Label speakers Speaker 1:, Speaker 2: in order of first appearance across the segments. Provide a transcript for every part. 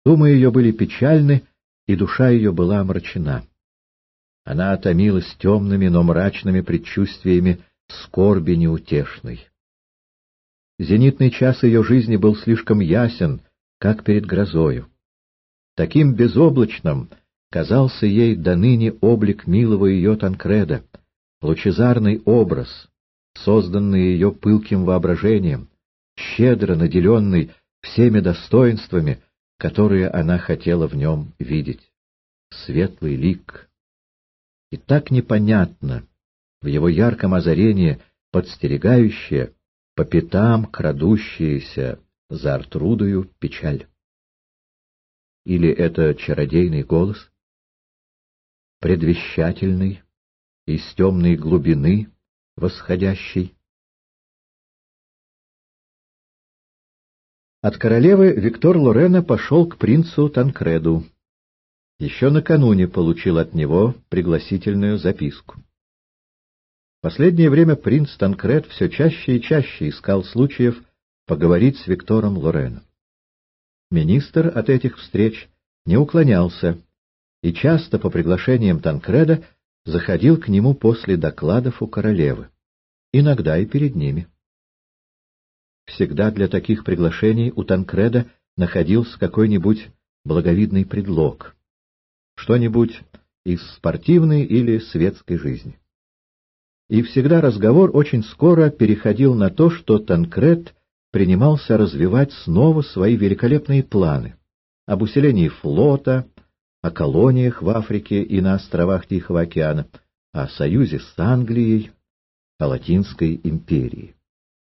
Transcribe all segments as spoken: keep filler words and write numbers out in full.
Speaker 1: Думы ее были печальны, и душа ее была омрачена. Она томилась темными, но мрачными предчувствиями скорби неутешной. Зенитный час ее жизни был слишком ясен, как перед грозою. Таким безоблачным казался ей доныне облик милого ее Танкреда, лучезарный образ, созданный ее пылким воображением, щедро наделенный всеми достоинствами, которые она хотела в нем видеть. Светлый лик. И так непонятно в его ярком озарении подстерегающее, по пятам крадущаяся за Артрудою печаль. Или это чародейный голос, предвещательный, из темной глубины восходящий? От королевы Виктор Лорена пошел к принцу Танкреду. Еще накануне получил от него пригласительную записку. В последнее время принц Танкред все чаще и чаще искал случаев поговорить с Виктором Лореном. Министр от этих встреч не уклонялся, и часто по приглашениям Танкреда заходил к нему после докладов у королевы, иногда и перед ними. Всегда для таких приглашений у Танкреда находился какой-нибудь благовидный предлог, что-нибудь из спортивной или светской жизни. И всегда разговор очень скоро переходил на то, что Танкред принимался развивать снова свои великолепные планы об усилении флота, о колониях в Африке и на островах Тихого океана, о союзе с Англией, о Латинской империи.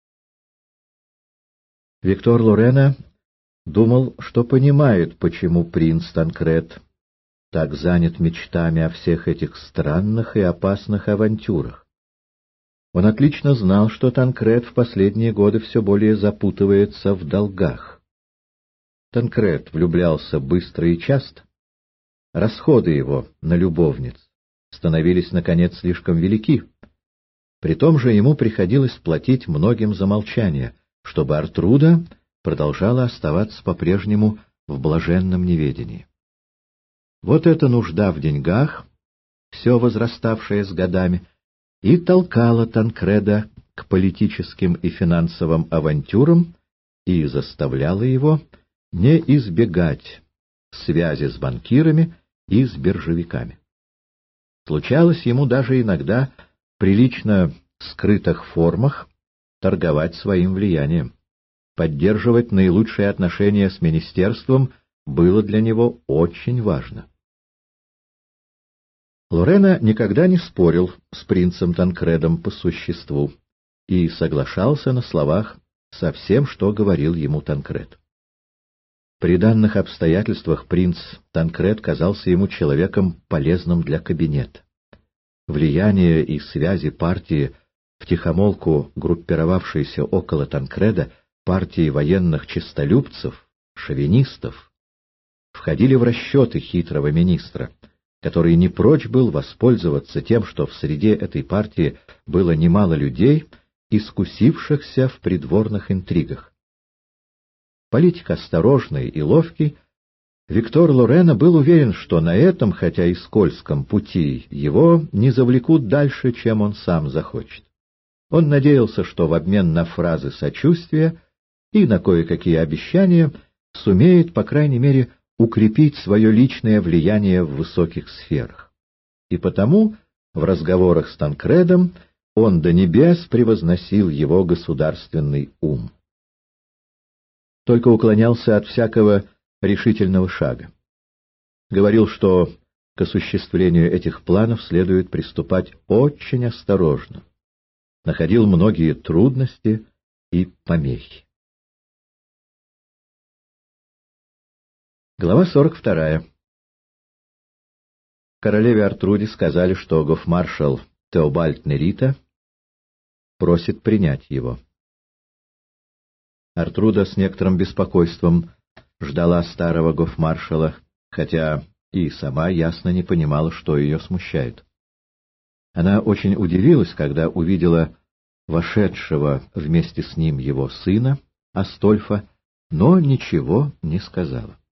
Speaker 1: Виктор Лорена думал, что понимает, почему принц Танкред так занят мечтами о всех этих странных и опасных авантюрах. Он отлично знал, что Танкред в последние годы все более запутывается в долгах. Танкред влюблялся быстро и часто. Расходы его на любовниц становились, наконец, слишком велики. При том же ему приходилось платить многим за молчание, чтобы Артруда продолжала оставаться по-прежнему в блаженном неведении. Вот эта нужда в деньгах, все возраставшая с годами, и толкала Танкреда к политическим и финансовым авантюрам и заставляла его не избегать связи с банкирами и с биржевиками. Случалось ему даже иногда при лично скрытых формах торговать своим влиянием. Поддерживать наилучшие отношения с министерством было для него очень важно. Лорена никогда не спорил с принцем Танкредом по существу и соглашался на словах со всем, что говорил ему Танкред. При данных обстоятельствах принц Танкред казался ему человеком полезным для кабинета. Влияние и связи партии, втихомолку группировавшейся около Танкреда, партии военных честолюбцев, шовинистов, входили в расчеты хитрого министра, который не прочь был воспользоваться тем, что в среде этой партии было немало людей, искусившихся в придворных интригах. Политик осторожный и ловкий, Виктор Лорена был уверен, что на этом, хотя и скользком пути, его не завлекут дальше, чем он сам захочет. Он надеялся, что в обмен на фразы сочувствия и на кое-какие обещания сумеет, по крайней мере, укрепить свое личное влияние в высоких сферах. И потому в разговорах с Танкредом он до небес превозносил его государственный ум. Только уклонялся от всякого решительного шага. Говорил, что к осуществлению этих планов следует приступать очень осторожно. Находил многие трудности и помехи. Глава сорок вторая. Королеве Артруде сказали, что гофмаршал Теобальд Нерита просит принять его. Артруда с некоторым беспокойством ждала старого гофмаршала, хотя и сама ясно не понимала, что ее смущает. Она очень удивилась, когда увидела вошедшего вместе с ним его сына, Астольфа, но ничего не сказала.